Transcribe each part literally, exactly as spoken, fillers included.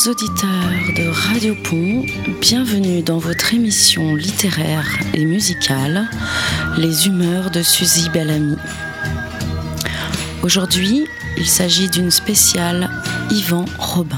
Chers auditeurs de Radio Pont, bienvenue dans votre émission littéraire et musicale, Les humeurs de Suzy Bellamy. Aujourd'hui, il s'agit d'une spéciale Yvan Robin.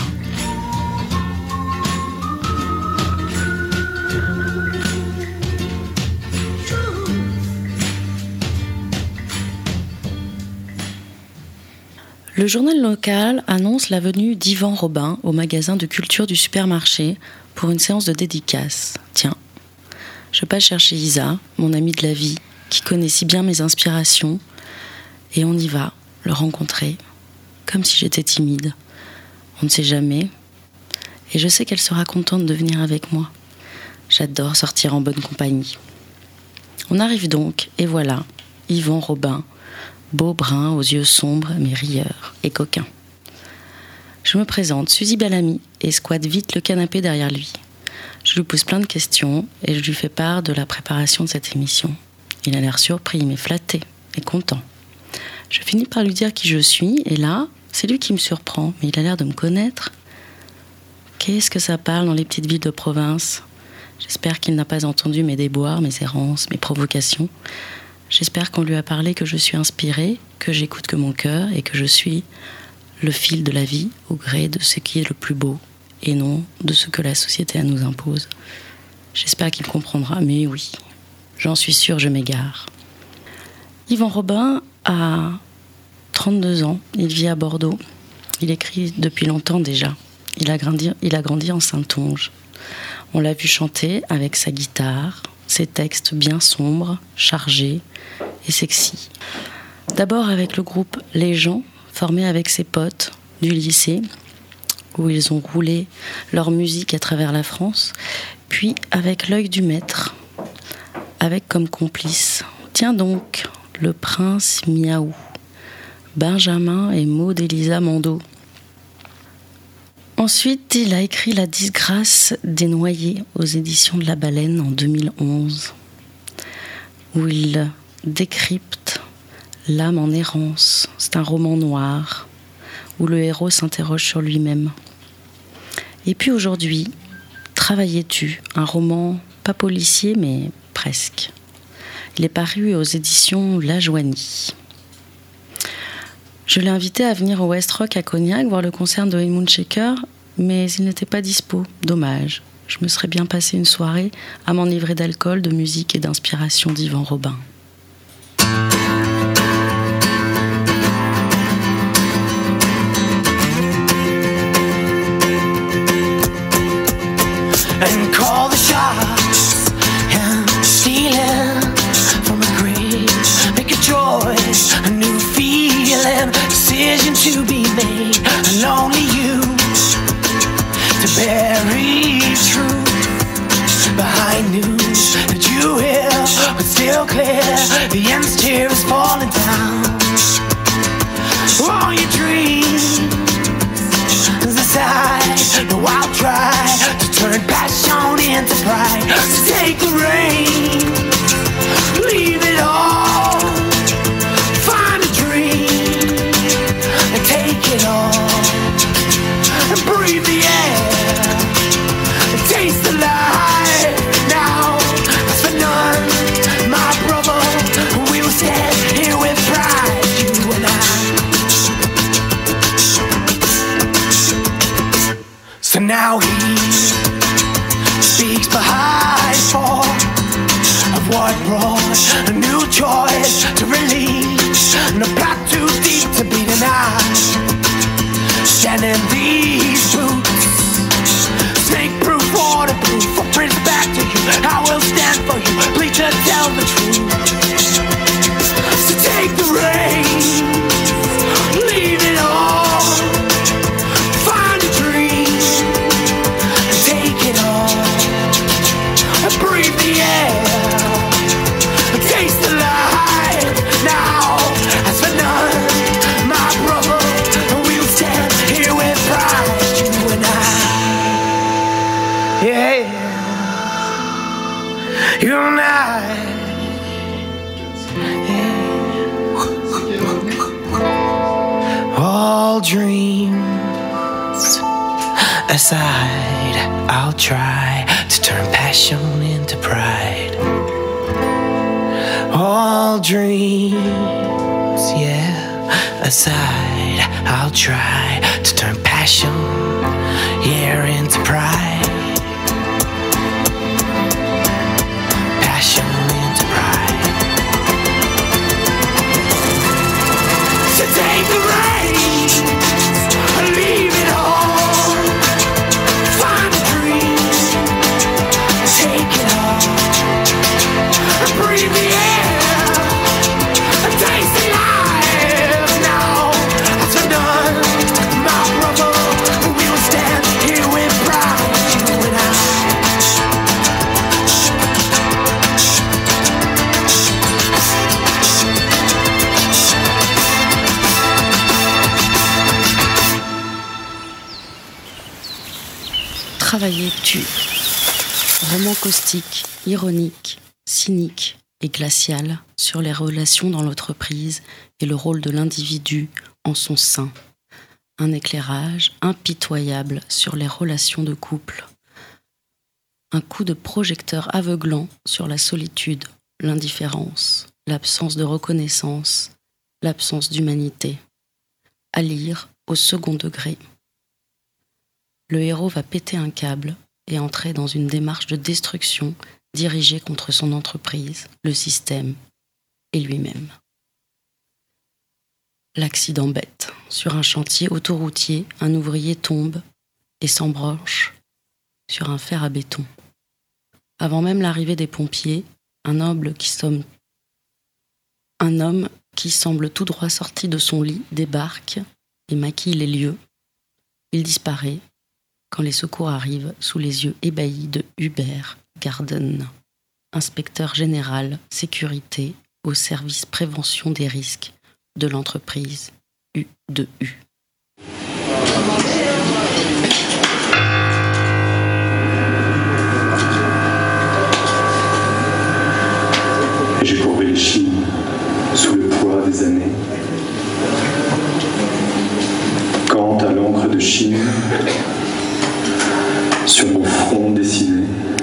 Le journal local annonce la venue d'Yvan Robin au magasin de culture du supermarché pour une séance de dédicace. Tiens, je passe chercher Isa, mon amie de la vie, qui connaît si bien mes inspirations, et on y va, le rencontrer, comme si j'étais timide. On ne sait jamais, et je sais qu'elle sera contente de venir avec moi. J'adore sortir en bonne compagnie. On arrive donc, et voilà, Yvan Robin, beau brun aux yeux sombres mais rieurs et coquins. Je me présente, Suzy Bellamy, et squatte vite le canapé derrière lui. Je lui pose plein de questions et je lui fais part de la préparation de cette émission. Il a l'air surpris mais flatté et content. Je finis par lui dire qui je suis et là, c'est lui qui me surprend, mais il a l'air de me connaître. Qu'est-ce que ça parle dans les petites villes de province ? J'espère qu'il n'a pas entendu mes déboires, mes errances, mes provocations. J'espère qu'on lui a parlé que je suis inspirée, que j'écoute que mon cœur et que je suis le fil de la vie au gré de ce qui est le plus beau et non de ce que la société nous impose. J'espère qu'il comprendra, mais oui, j'en suis sûre, je m'égare. Yvan Robin a trente-deux ans, il vit à Bordeaux. Il écrit depuis longtemps déjà. Il a grandi, il a grandi en Saintonge. On l'a vu chanter avec sa guitare, ses textes bien sombres, chargés et sexy. D'abord avec le groupe Les Gens, formé avec ses potes du lycée, où ils ont roulé leur musique à travers la France, puis avec L'Œil du Maître, avec comme complice, tiens donc, le prince Miaou, Benjamin et Maud Élisa Mando. Ensuite, il a écrit La disgrâce des noyés aux éditions de La Baleine en deux mille onze, où il décrypte l'âme en errance. C'est un roman noir, où le héros s'interroge sur lui-même. Et puis aujourd'hui, Travaillais-tu, un roman pas policier, mais presque. Il est paru aux éditions La Joanie. Je l'ai invité à venir au West Rock à Cognac voir le concert de Honeymoon Shaker, mais il n'était pas dispo. Dommage. Je me serais bien passé une soirée à m'enivrer d'alcool, de musique et d'inspiration d'Yvan Robin. And call the shots and stealing from a grave. Make a choice, a new feeling, decision to be made. And only you to bury truth behind news that you hear, but still clear. The end's tear is falling down. All your dreams aside, no, I'll try to turn passion into pride. So take the reins, leave it all, find a dream and take it all, and breathe the air and taste the light. Now, as for none, my brother, we will stand here with pride, you and I. So now he speaks behind for of what brought a new choice to release, and a plot too deep to be denied. Standing these boots, snake-proof, waterproof, footprints back to you. I will stand for you, please to tell the truth. So take the reins, leave it all, find a dream and take it all, and breathe the air and taste the light. Now, as for none, my brother, we'll stand here with pride, you and I. Yeah, you and I. Yeah. All dreams aside. I'll try to turn passion into pride. All dreams, yeah, aside. I'll try to turn passion, yeah, into pride. Passion into pride. So take the reins, leave it all. Find a dream, take it all. Breathe the air, taste the life. Now after done, my brother, we will stand here with pride, you and I. Travailler tue. Roman caustique, ironique, cynique et glacial sur les relations dans l'entreprise et le rôle de l'individu en son sein. Un éclairage impitoyable sur les relations de couple. Un coup de projecteur aveuglant sur la solitude, l'indifférence, l'absence de reconnaissance, l'absence d'humanité. À lire au second degré. Le héros va péter un câble et entrer dans une démarche de destruction dirigée contre son entreprise, le système et lui-même. L'accident bête. Sur un chantier autoroutier, un ouvrier tombe et s'embranche sur un fer à béton. Avant même l'arrivée des pompiers, un homme qui somme... un homme qui semble tout droit sorti de son lit débarque et maquille les lieux. Il disparaît quand les secours arrivent sous les yeux ébahis de Hubert Garden, inspecteur général sécurité au service prévention des risques de l'entreprise U deux U. J'ai courbé les chines sous le poids des années. Quant à l'encre de Chine, sur mon front dessiné,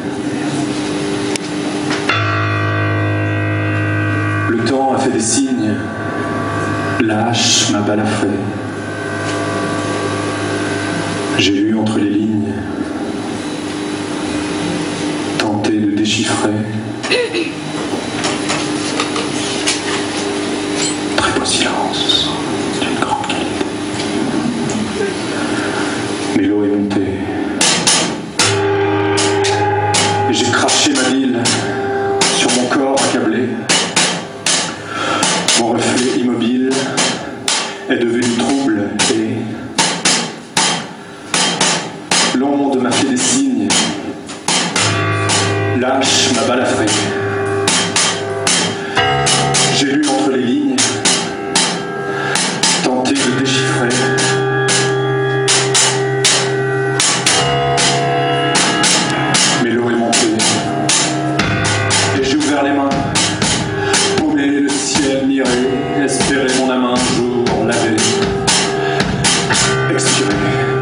le temps a fait des signes, lâche ma balafrée. J'ai lu entre les lignes, tenté de déchiffrer. Très beau silence, d'une grande qualité. Mais l'eau est montée. Et j'ai craché ma ville sur mon corps accablé. Mon reflet immobile est devenu trouble et l'onde m'a fait des signes. Lâche ma balafrée. J'ai lu entre les lignes, tenté de déchiffrer. Mais l'eau est montée et j'ai ouvert les mains, paumé le ciel miré, espérer mon âme un jour laver, expirer.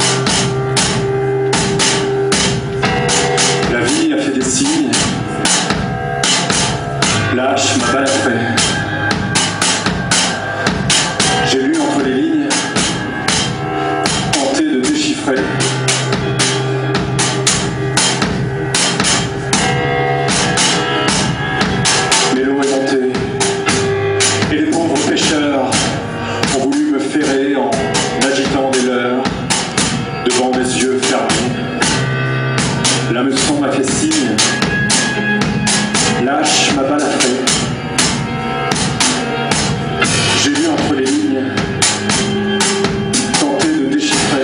La vie a fait des signes, lâche ma balafrée. J'ai lu entre les lignes, tenté de déchiffrer. Mais l'eau est montée, et les pauvres pêcheurs ont voulu me ferrer en agitant des leurres devant mes yeux fermés. L'hameçon m'a fait signe, lâche ma balafrée. J'ai lu entre les lignes, tenté de déchiffrer.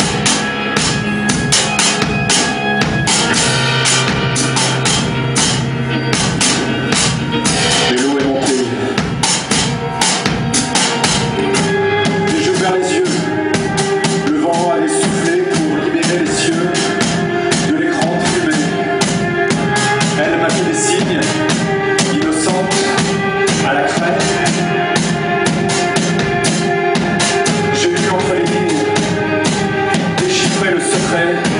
Mais l'eau est montée. Et j'ai ouvert les yeux. Le vent avait soufflé pour libérer les cieux de l'écran de fumée. Elle m'a fait des signes, innocente, à la crête. J'ai lu entre les lignes, déchiffrer le secret.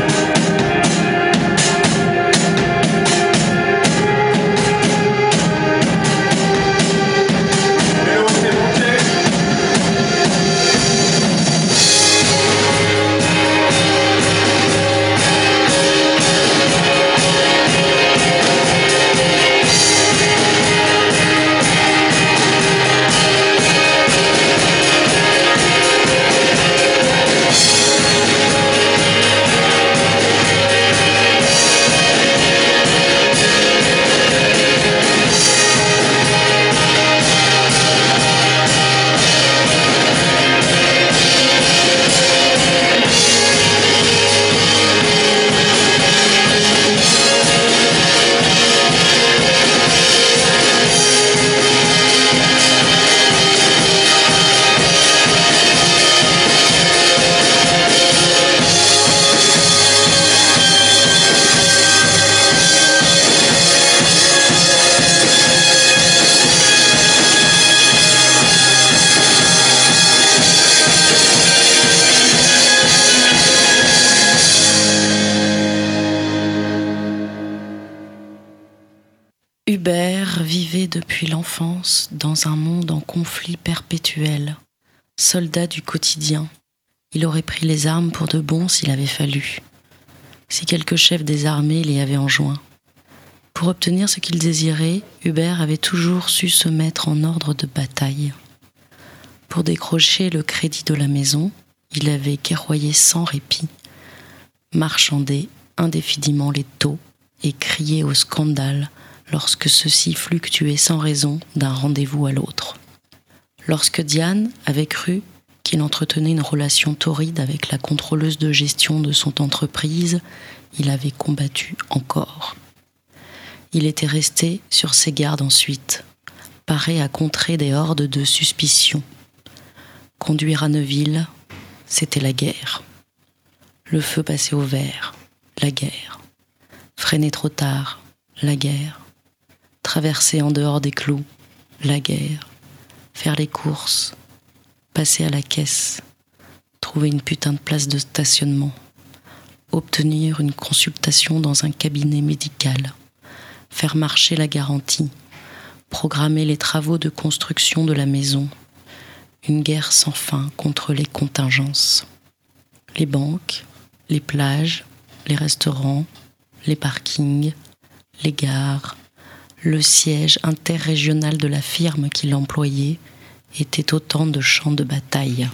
Hubert vivait depuis l'enfance dans un monde en conflit perpétuel. Soldat du quotidien, il aurait pris les armes pour de bon s'il avait fallu, si quelques chefs des armées l'y avaient enjoint. Pour obtenir ce qu'il désirait, Hubert avait toujours su se mettre en ordre de bataille. Pour décrocher le crédit de la maison, il avait guerroyé sans répit, marchandé indéfiniment les taux et crié au scandale lorsque ceux-ci fluctuaient sans raison d'un rendez-vous à l'autre. Lorsque Diane avait cru qu'il entretenait une relation torride avec la contrôleuse de gestion de son entreprise, il avait combattu encore. Il était resté sur ses gardes ensuite, paré à contrer des hordes de suspicion. Conduire à Neuville, c'était la guerre. Le feu passait au vert, la guerre. Freiner trop tard, la guerre. Traverser en dehors des clous, la guerre. Faire les courses, passer à la caisse, trouver une putain de place de stationnement, obtenir une consultation dans un cabinet médical, faire marcher la garantie, programmer les travaux de construction de la maison, une guerre sans fin contre les contingences. Les banques, les plages, les restaurants, les parkings, les gares, le siège interrégional de la firme qui l'employait étaient autant de champs de bataille.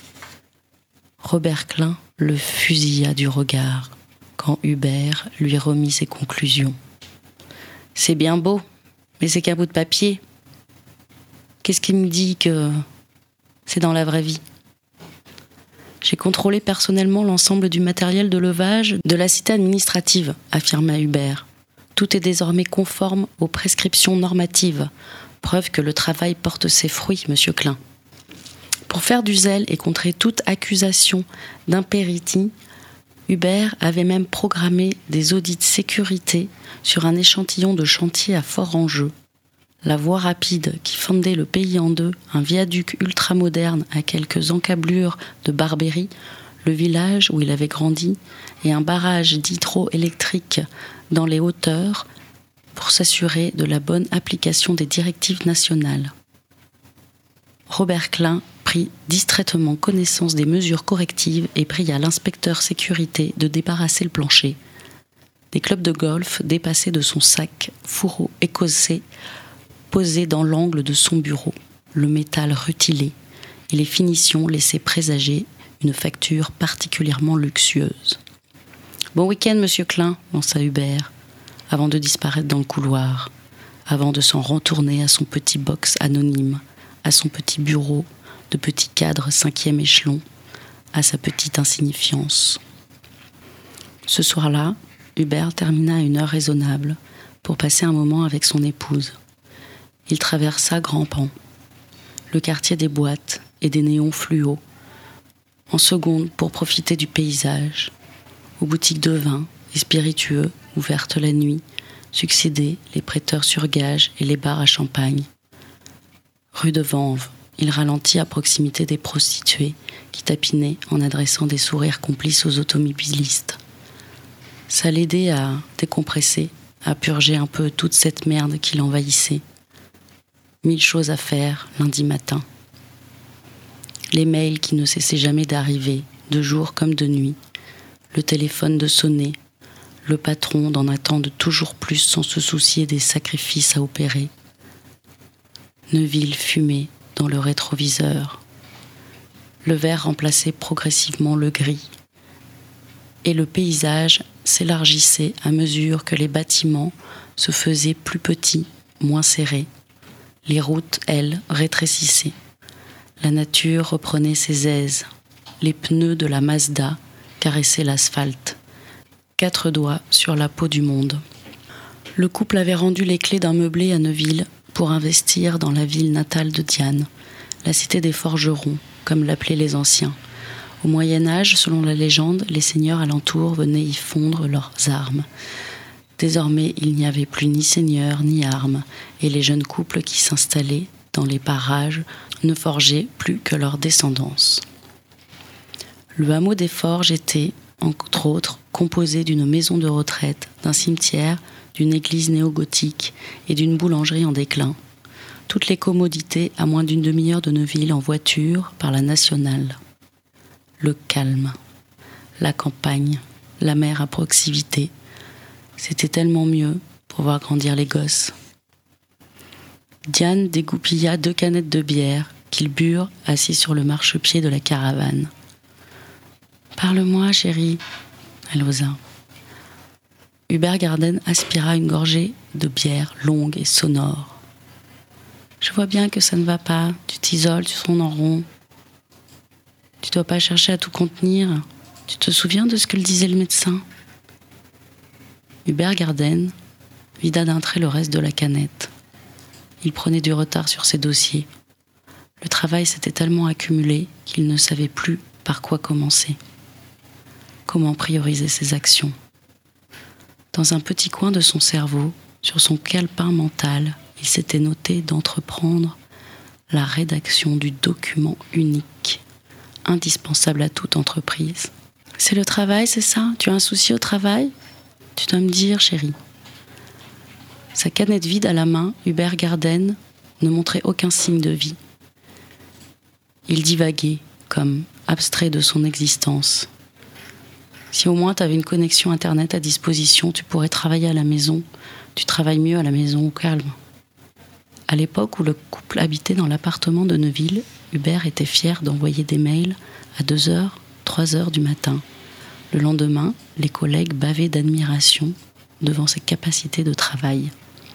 Robert Klein le fusilla du regard quand Hubert lui remit ses conclusions. « C'est bien beau, mais c'est qu'un bout de papier. Qu'est-ce qui me dit que c'est dans la vraie vie ? J'ai contrôlé personnellement l'ensemble du matériel de levage de la cité administrative, affirma Hubert. Tout est désormais conforme aux prescriptions normatives, preuve que le travail porte ses fruits, monsieur Klein. Pour faire du zèle et contrer toute accusation d'impéritie, Hubert avait même programmé des audits de sécurité sur un échantillon de chantier à fort enjeu. La voie rapide qui fendait le pays en deux, un viaduc ultramoderne à quelques encablures de Barbéry, le village où il avait grandi, et un barrage d'hydroélectrique dans les hauteurs pour s'assurer de la bonne application des directives nationales. Robert Klein prit distraitement connaissance des mesures correctives et pria l'inspecteur sécurité de débarrasser le plancher. Des clubs de golf dépassaient de son sac fourreau écossais posé dans l'angle de son bureau, le métal rutilé et les finitions laissaient présager une facture particulièrement luxueuse. « Bon week-end, monsieur Klein », lança Hubert, avant de disparaître dans le couloir, avant de s'en retourner à son petit box anonyme, à son petit bureau de petit cadre cinquième échelon, à sa petite insignifiance. Ce soir-là, Hubert termina à une heure raisonnable pour passer un moment avec son épouse. Il traversa Grand-Pan, le quartier des boîtes et des néons fluo, en seconde pour profiter du paysage, aux boutiques de vin et spiritueux ouvertes la nuit, succédaient les prêteurs sur gage et les bars à champagne. Rue de Vanves, il ralentit à proximité des prostituées qui tapinaient en adressant des sourires complices aux automobilistes. Ça l'aidait à décompresser, à purger un peu toute cette merde qui l'envahissait. Mille choses à faire lundi matin. Les mails qui ne cessaient jamais d'arriver, de jour comme de nuit, le téléphone de sonner, le patron d'en attendre toujours plus sans se soucier des sacrifices à opérer. Neuville fumait dans le rétroviseur. Le vert remplaçait progressivement le gris. Et le paysage s'élargissait à mesure que les bâtiments se faisaient plus petits, moins serrés. Les routes, elles, rétrécissaient. La nature reprenait ses aises. Les pneus de la Mazda caressaient l'asphalte. Quatre doigts sur la peau du monde. Le couple avait rendu les clés d'un meublé à Neuville pour investir dans la ville natale de Diane, la cité des forgerons, comme l'appelaient les anciens. Au Moyen-Âge, selon la légende, les seigneurs alentours venaient y fondre leurs armes. Désormais, il n'y avait plus ni seigneurs ni armes, et les jeunes couples qui s'installaient dans les parages ne forgeaient plus que leur descendance. Le hameau des Forges était, entre autres, composé d'une maison de retraite, d'un cimetière, d'une église néo-gothique et d'une boulangerie en déclin. Toutes les commodités à moins d'une demi-heure de Neuville en voiture par la nationale. Le calme, la campagne, la mer à proximité. C'était tellement mieux pour voir grandir les gosses. Diane dégoupilla deux canettes de bière qu'ils burent assis sur le marchepied de la caravane. « Parle-moi, chérie », elle osa. Hubert Garden aspira une gorgée de bière longue et sonore. « Je vois bien que ça ne va pas, tu t'isoles, tu tournes en rond. Tu dois pas chercher à tout contenir. Tu te souviens de ce que le disait le médecin ?» Hubert Garden vida d'un trait le reste de la canette. Il prenait du retard sur ses dossiers. Le travail s'était tellement accumulé qu'il ne savait plus par quoi commencer. Comment prioriser ses actions ? Dans un petit coin de son cerveau, sur son calepin mental, il s'était noté d'entreprendre la rédaction du document unique, indispensable à toute entreprise. « C'est le travail, c'est ça ? Tu as un souci au travail ? Tu dois me dire, chérie. » Sa canette vide à la main, Hubert Garden ne montrait aucun signe de vie. Il divaguait, comme abstrait de son existence. Si au moins tu avais une connexion Internet à disposition, tu pourrais travailler à la maison. Tu travailles mieux à la maison au calme. À l'époque où le couple habitait dans l'appartement de Neuville, Hubert était fier d'envoyer des mails à deux heures, trois heures du matin. Le lendemain, les collègues bavaient d'admiration devant ses capacités de travail.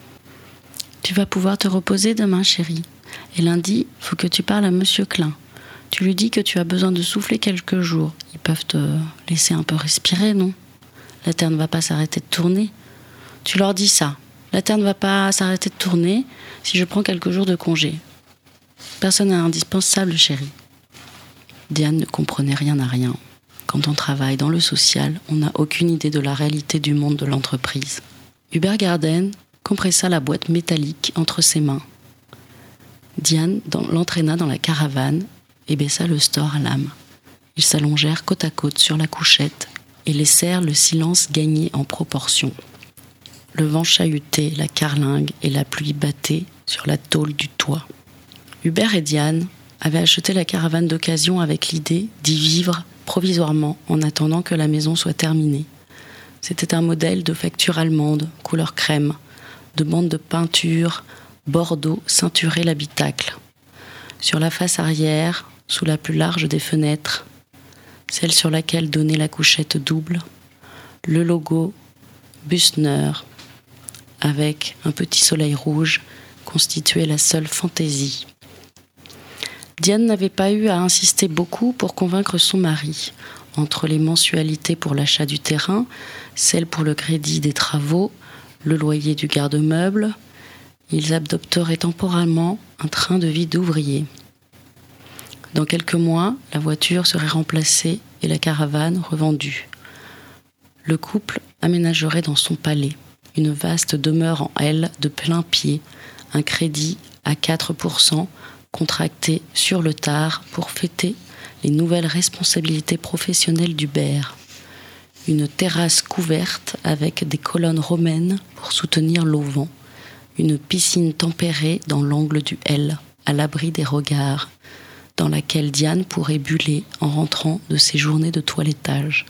« Tu vas pouvoir te reposer demain, chérie. Et lundi, faut que tu parles à Monsieur Klein. Tu lui dis que tu as besoin de souffler quelques jours. Ils peuvent te laisser un peu respirer, non ? La Terre ne va pas s'arrêter de tourner. Tu leur dis ça. La Terre ne va pas s'arrêter de tourner si je prends quelques jours de congé. Personne n'est indispensable, chérie. » Diane ne comprenait rien à rien. Quand on travaille dans le social, on n'a aucune idée de la réalité du monde de l'entreprise. Hubert Garden compressa la boîte métallique entre ses mains. Diane dans, l'entraîna dans la caravane et baissa le store à lame. Ils s'allongèrent côte à côte sur la couchette et laissèrent le silence gagner en proportion. Le vent chahutait la carlingue et la pluie battait sur la tôle du toit. Hubert et Diane avaient acheté la caravane d'occasion avec l'idée d'y vivre provisoirement en attendant que la maison soit terminée. C'était un modèle de facture allemande, couleur crème, de bandes de peinture bordeaux ceinturaient l'habitacle. Sur la face arrière, sous la plus large des fenêtres, celle sur laquelle donnait la couchette double, le logo Büssner, avec un petit soleil rouge, constituait la seule fantaisie. Diane n'avait pas eu à insister beaucoup pour convaincre son mari. Entre les mensualités pour l'achat du terrain, celles pour le crédit des travaux, le loyer du garde-meuble, ils adopteraient temporairement un train de vie d'ouvrier. Dans quelques mois, la voiture serait remplacée et la caravane revendue. Le couple aménagerait dans son palais une vaste demeure en L de plein pied, un crédit à quatre pour cent contracté sur le tard pour fêter les nouvelles responsabilités professionnelles d'Hubert. Une terrasse couverte avec des colonnes romaines pour soutenir l'auvent. Une piscine tempérée dans l'angle du L, à l'abri des regards, dans laquelle Diane pourrait buller en rentrant de ses journées de toilettage.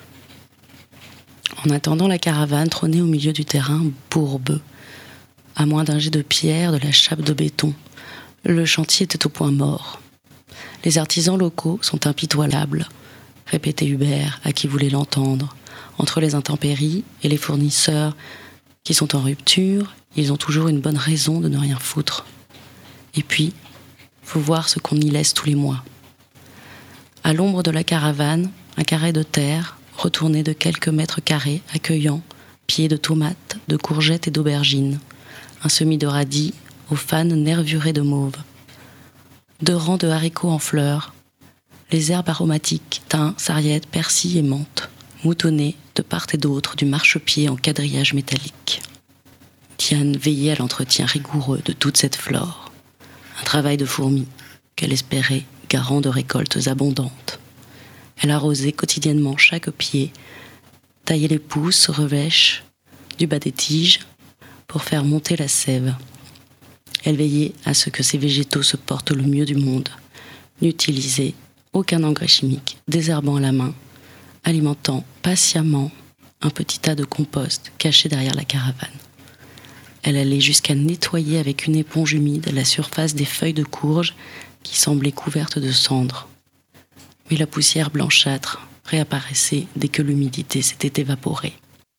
En attendant, la caravane trônait au milieu du terrain bourbe, à moins d'un jet de pierre de la chape de béton. Le chantier était au point mort. Les artisans locaux sont impitoyables, répétait Hubert, à qui voulait l'entendre. Entre les intempéries et les fournisseurs qui sont en rupture, ils ont toujours une bonne raison de ne rien foutre. Et puis, faut voir ce qu'on y laisse tous les mois. À l'ombre de la caravane, un carré de terre, retourné de quelques mètres carrés, accueillant pieds de tomates, de courgettes et d'aubergines. Un semis de radis aux fans nervurés de mauve. Deux rangs de haricots en fleurs. Les herbes aromatiques, thym, sarriette, persil et menthe, moutonnées de part et d'autre du marchepied en quadrillage métallique. Diane veillait à l'entretien rigoureux de toute cette flore. Un travail de fourmi qu'elle espérait garant de récoltes abondantes. Elle arrosait quotidiennement chaque pied, taillait les pousses, revêches, du bas des tiges, pour faire monter la sève. Elle veillait à ce que ces végétaux se portent le mieux du monde, n'utilisait aucun engrais chimique, désherbant à la main, alimentant patiemment un petit tas de compost caché derrière la caravane. Elle allait jusqu'à nettoyer avec une éponge humide la surface des feuilles de courge qui semblaient couvertes de cendres. Mais la poussière blanchâtre réapparaissait dès que l'humidité s'était évaporée.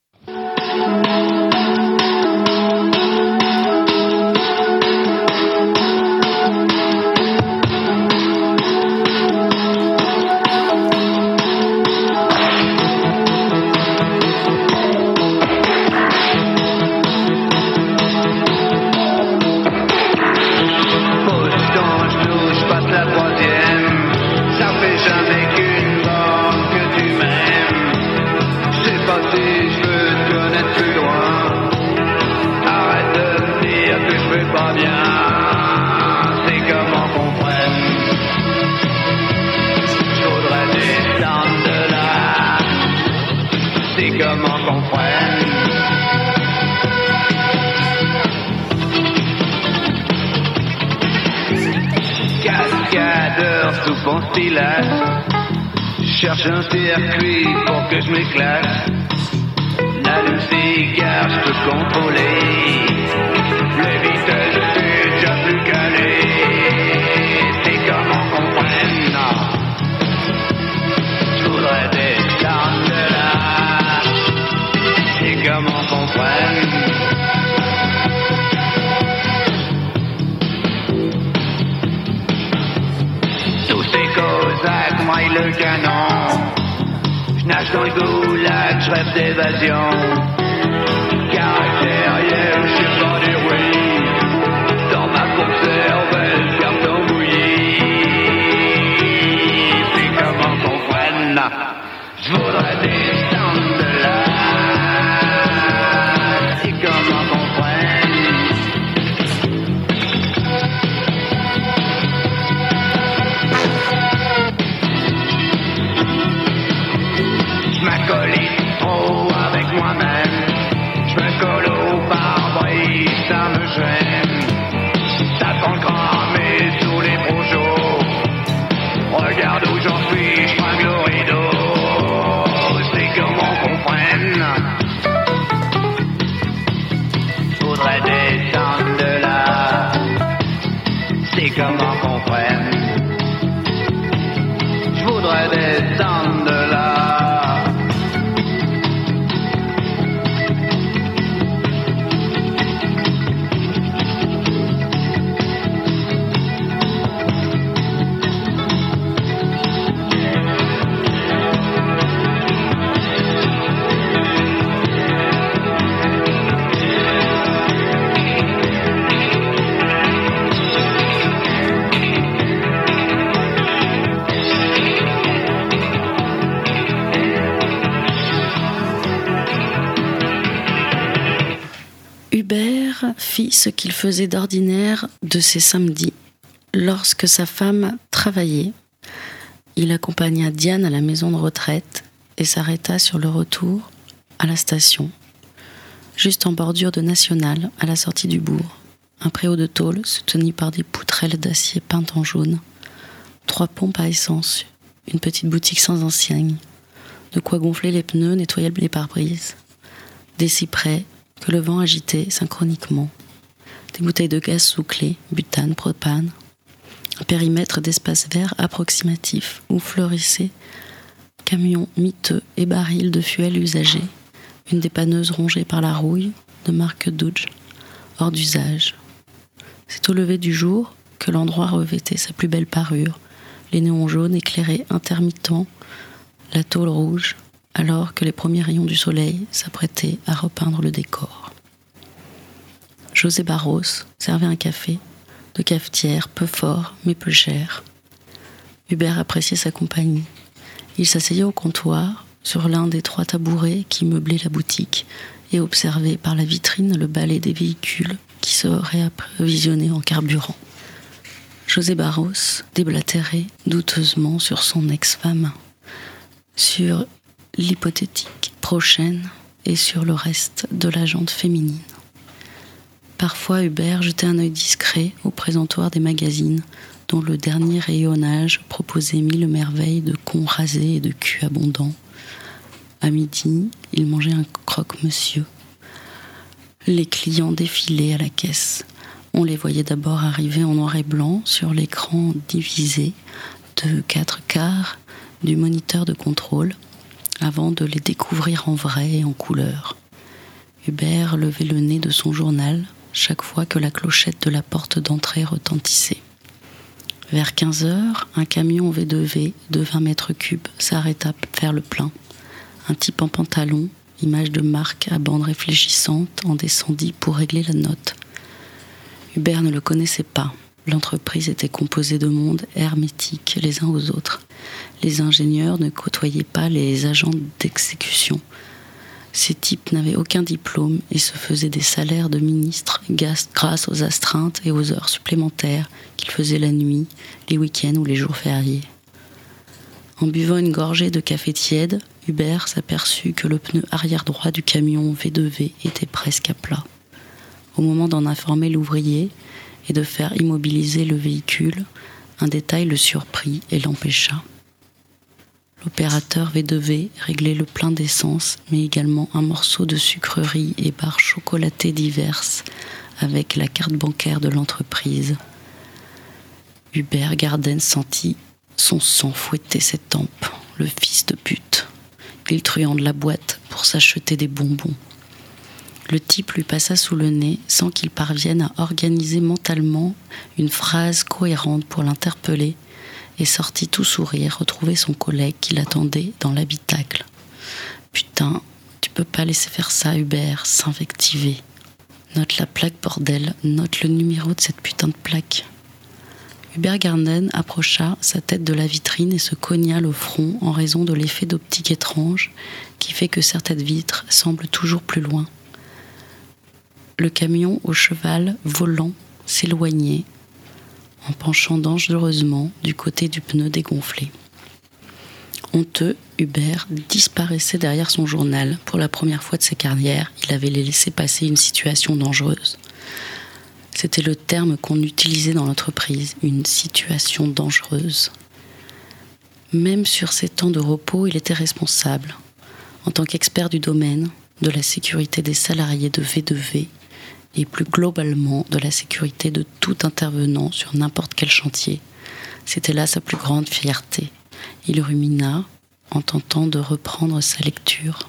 Sous Ponce-Pilate, cherche un circuit pour que je m'éclate. La lune cigare, je peux contrôler. Les vitesses, je suis déjà plus calé. C'est comment qu'on prenne, je voudrais descendre de là. C'est comment qu'on prenne. Cosaque, moi le canon. Je nage dans le goulag, je rêve d'évasion. Caractériel, je suis pas du oui. Dans ma conserve, le carton bouilli. C'est comment qu'on prenne. Je voudrais descendre de là. C'est comment qu'on prenne. M'accolite trop avec moi-même. Je me colle au pare-brise, ça me gêne. Ça sent cramer sous les projos. Regarde où j'en suis, je fringue le rideau. C'est comment qu'on prenne. Je voudrais descendre de là. C'est comment qu'on prenne. Je voudrais descendre de là. Hubert fit ce qu'il faisait d'ordinaire de ses samedis. Lorsque sa femme travaillait, il accompagna Diane à la maison de retraite et s'arrêta sur le retour à la station, juste en bordure de National, à la sortie du bourg. Un préau de tôle soutenu par des poutrelles d'acier peintes en jaune, trois pompes à essence, une petite boutique sans enseigne, de quoi gonfler les pneus, nettoyer les pare-brises, des cyprès que le vent agitait synchroniquement, des bouteilles de gaz sous clé, butane, propane, un périmètre d'espace vert approximatif où fleurissaient camions miteux et barils de fuel usagés, une dépanneuse rongée par la rouille de marque Dodge, hors d'usage. C'est au lever du jour que l'endroit revêtait sa plus belle parure, les néons jaunes éclairaient intermittents la tôle rouge, alors que les premiers rayons du soleil s'apprêtaient à repeindre le décor. José Barros servait un café, de cafetière, peu fort, mais peu cher. Hubert appréciait sa compagnie. Il s'asseyait au comptoir, sur l'un des trois tabourets qui meublaient la boutique, et observait par la vitrine le balai des véhicules qui se réapprovisionnaient en carburant. José Barros déblatérait douteusement sur son ex-femme, sur l'hypothétique prochaine et sur le reste de la jante féminine. Parfois, Hubert jetait un œil discret au présentoir des magazines, dont le dernier rayonnage proposait mille merveilles de cons rasés et de culs abondants. À midi, il mangeait un croque-monsieur. Les clients défilaient à la caisse. On les voyait d'abord arriver en noir et blanc sur l'écran divisé de quatre quarts du moniteur de contrôle, avant de les découvrir en vrai et en couleur. Hubert levait le nez de son journal chaque fois que la clochette de la porte d'entrée retentissait. Vers quinze heures, un camion V deux V de vingt mètres cubes s'arrêta faire le plein. Un type en pantalon, image de marque à bande réfléchissante, en descendit pour régler la note. Hubert ne le connaissait pas. L'entreprise était composée de monde hermétiques les uns aux autres. Les ingénieurs ne côtoyaient pas les agents d'exécution. Ces types n'avaient aucun diplôme et se faisaient des salaires de ministres grâce aux astreintes et aux heures supplémentaires qu'ils faisaient la nuit, les week-ends ou les jours fériés. En buvant une gorgée de café tiède, Hubert s'aperçut que le pneu arrière droit du camion V deux V était presque à plat. Au moment d'en informer l'ouvrier et de faire immobiliser le véhicule, un détail le surprit et l'empêcha. L'opérateur V deux V réglait le plein d'essence, mais également un morceau de sucrerie et barres chocolatées diverses avec la carte bancaire de l'entreprise. Hubert Garden sentit son sang fouetter ses tempes, le fils de pute. Il truand de la boîte pour s'acheter des bonbons. Le type lui passa sous le nez sans qu'il parvienne à organiser mentalement une phrase cohérente pour l'interpeller et sortit tout sourire retrouver son collègue qui l'attendait dans l'habitacle. « Putain, tu peux pas laisser faire ça, Hubert, s'invectiver. Note la plaque, bordel, note le numéro de cette putain de plaque. » Hubert Garden approcha sa tête de la vitrine et se cogna le front en raison de l'effet d'optique étrange qui fait que certaines vitres semblent toujours plus loin. Le camion au cheval volant s'éloignait en penchant dangereusement du côté du pneu dégonflé. Honteux, Hubert disparaissait derrière son journal. Pour la première fois de sa carrière, il avait laissé passer une situation dangereuse. C'était le terme qu'on utilisait dans l'entreprise, une situation dangereuse. Même sur ses temps de repos, il était responsable. En tant qu'expert du domaine, de la sécurité des salariés de V deux V, et plus globalement de la sécurité de tout intervenant sur n'importe quel chantier. C'était là sa plus grande fierté. Il rumina en tentant de reprendre sa lecture.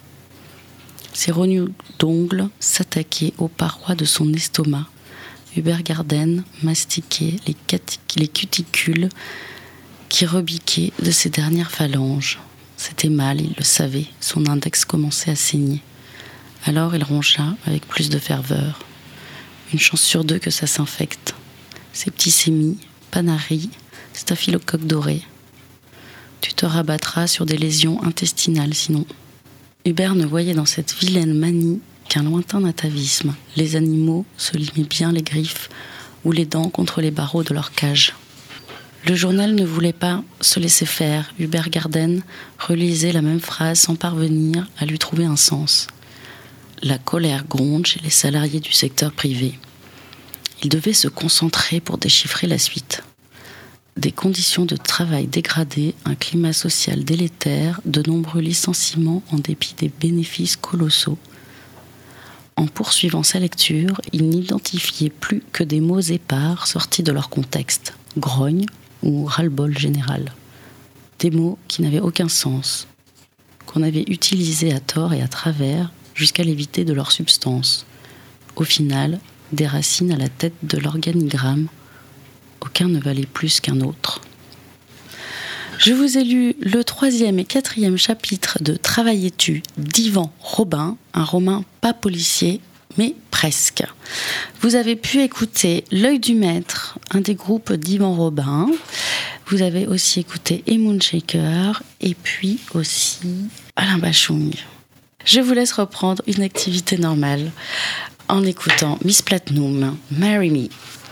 Ses rognons d'ongles s'attaquaient aux parois de son estomac. Hubert Garden mastiquait les, cat- les cuticules qui rebiquaient de ses dernières phalanges. C'était mal, il le savait, son index commençait à saigner. Alors il rongea avec plus de ferveur. Une chance sur deux que ça s'infecte. Septicémie, panarie, staphylocoque doré. Tu te rabattras sur des lésions intestinales sinon. Hubert ne voyait dans cette vilaine manie qu'un lointain atavisme. Les animaux se limaient bien les griffes ou les dents contre les barreaux de leur cage. Le journal ne voulait pas se laisser faire. Hubert Garden relisait la même phrase sans parvenir à lui trouver un sens. La colère gronde chez les salariés du secteur privé. Il devait se concentrer pour déchiffrer la suite. Des conditions de travail dégradées, un climat social délétère, de nombreux licenciements en dépit des bénéfices colossaux. En poursuivant sa lecture, il n'identifiait plus que des mots épars sortis de leur contexte, grogne ou ras-le-bol général. Des mots qui n'avaient aucun sens, qu'on avait utilisés à tort et à travers, jusqu'à l'éviter de leur substance. Au final, des racines à la tête de l'organigramme, aucun ne valait plus qu'un autre. Je vous ai lu le troisième et quatrième chapitre de Travaillais-tu d'Yvan Robin, un roman pas policier, mais presque. Vous avez pu écouter L'œil du maître, un des groupes d'Yvan Robin. Vous avez aussi écouté Moon Shaker et puis aussi Alain Bachung. Je vous laisse reprendre une activité normale en écoutant Miss Platnum, Marry Me.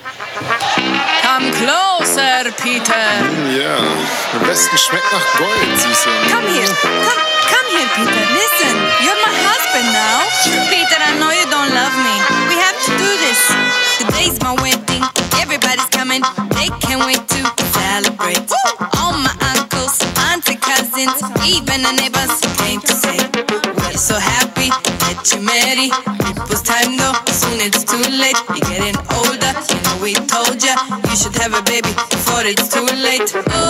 Come closer, Peter. Ja, am besten schmeckt nach Gold, Süße. Komm hier, komm. Come here, Peter. Listen, you're my husband now. Peter, I know you don't love me. We have to do this. Today's my wedding. Everybody's coming. They can't wait to celebrate. All my uncles, aunts and cousins, even the neighbors came to say, we're so happy that you married. It was time though, soon it's too late. You're getting older, you know we told ya you should have a baby before it's too late.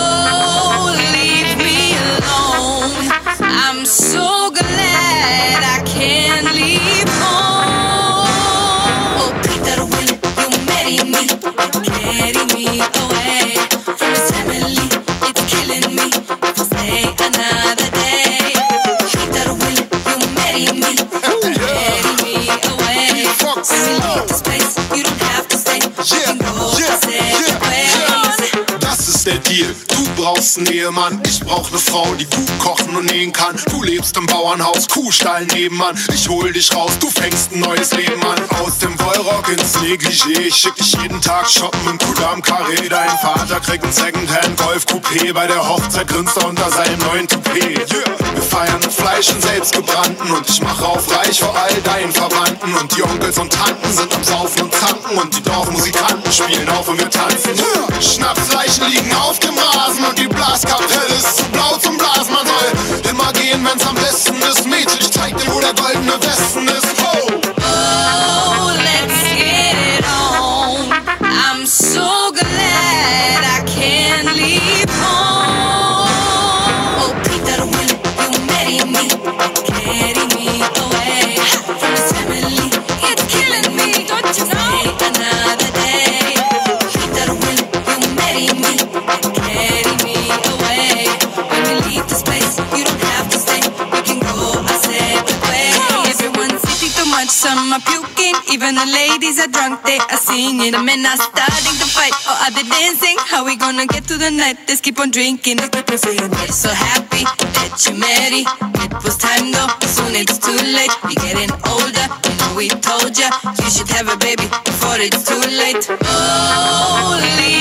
Oh, leave me alone. I'm so glad I can't leave home. Oh, Peter, will you marry me? Carry me away from this family. It's killing me if I stay another day. Peter, will you marry me? Carry me away. When we leave this place, you don't have to stay. You can go our separate ways. Das ist der Deal. Du brauchst einen Ehemann, ich brauch ne Frau, die gut kochen und nähen kann. Du lebst im Bauernhaus, Kuhstall nebenan. Ich hol dich raus, du fängst ein neues Leben an. Aus dem Wollrock ins Negligé, ich schick dich jeden Tag shoppen im Kudam Carré. Dein Vater kriegt ein Secondhand Golf Coupé. Bei der Hochzeit grinst er unter seinem neuen Toupet. Yeah. Wir feiern mit Fleisch und selbstgebrannten und ich mach auf reich vor all deinen Verwandten. Und die Onkels und Tanten sind am Saufen und Zanken und die Dorfmusikanten spielen auf und wir tanzen. Yeah. Schnapsleichen liegen auf dem Rasen und die Blaskapelle ist zu blau zum Blasen. Man soll immer gehen, wenn's am besten ist. Mädchen, ich zeig dir, wo der goldene Westen ist. Oh, oh let's get it on. I'm so glad I can't leave home. Oh, Peter, will you marry me? Carry me away from this family. It's killing me, don't you know? Stay another day. Peter, will you marry me? Carry me away. When we leave this place, you don't have to stay. We can go our separate ways. Everyone's eating too much, some are puking. Even the ladies are drunk, they are singing. The men are starting to fight, or are they dancing? How we gonna get to the night? Let's keep on drinking. They keep on saying, we're so happy that you married. It was time though, soon it's too late. You're getting older, you know we told ya you should have a baby before it's too late. Oh, leave